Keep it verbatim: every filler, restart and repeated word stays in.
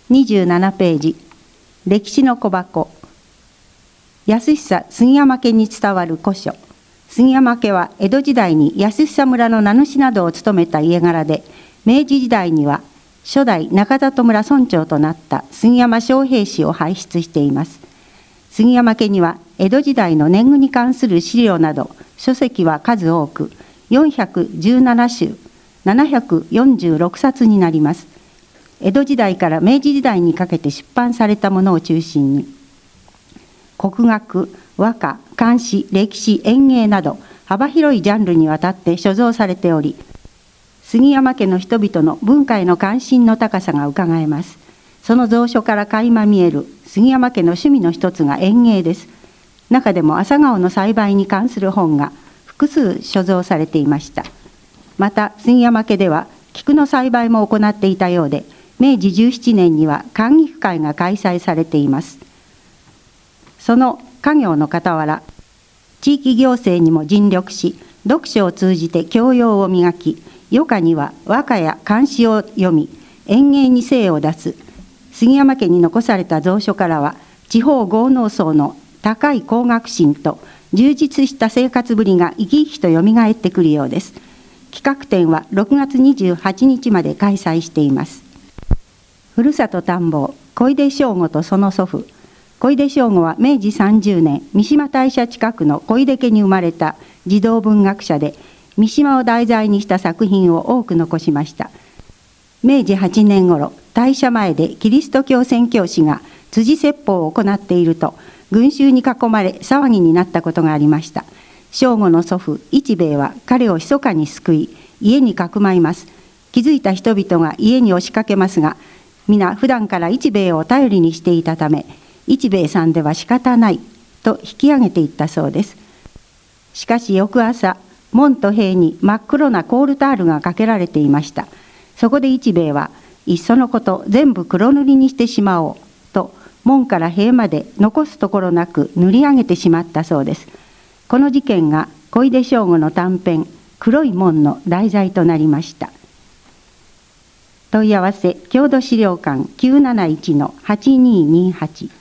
にじゅうななページ、歴史の小箱。安久杉山家に伝わる古書。杉山家は江戸時代に安久村の名主などを務めた家柄で、明治時代には初代中里村村長となった杉山昌平氏を輩出しています。杉山家には江戸時代の年貢に関する資料など書籍は数多くよんひゃくじゅうななしゅう、ななひゃくよんじゅうろくさつになります。江戸時代から明治時代にかけて出版されたものを中心に、国学、和歌、漢詩、歴史、演芸など幅広いジャンルにわたって所蔵されており、杉山家の人々の文化への関心の高さがうかがえます。その蔵書から垣間見える杉山家の趣味の一つが園芸です。中でも朝顔の栽培に関する本が複数所蔵されていました。また杉山家では菊の栽培も行っていたようで、明治じゅうななねんには観菊会が開催されています。その家業の傍ら、地域行政にも尽力し、読書を通じて教養を磨き、余暇には和歌や漢詩を読み、園芸に精を出す杉山家に残された蔵書からは、地方豪農層の高い工学心と充実した生活ぶりが生き生きとよみがえってくるようです。企画展はろくがつにじゅうはちにちまで開催しています。ふるさと探訪、小出正吾とその祖父。小出正吾は明治さんじゅうねん、三島大社近くの小出家に生まれた児童文学者で、三島を題材にした作品を多く残しました。明治はちねん頃、大社前でキリスト教宣教師が辻説法を行っていると、群衆に囲まれ騒ぎになったことがありました。正吾の祖父一兵衛は彼を密かに救い、家にかくまいます。気づいた人々が家に押しかけますが、皆普段から一兵衛を頼りにしていたため、一兵衛さんでは仕方ないと引き上げていったそうです。しかし翌朝、門と塀に真っ黒なコールタールがかけられていました。そこで一兵衛は、いっそのこと全部黒塗りにしてしまおうと、門から塀まで残すところなく塗り上げてしまったそうです。この事件が小出正吾の短編「黒い門」の題材となりました。問い合わせ郷土資料館 きゅうなないちのはちにーにーはち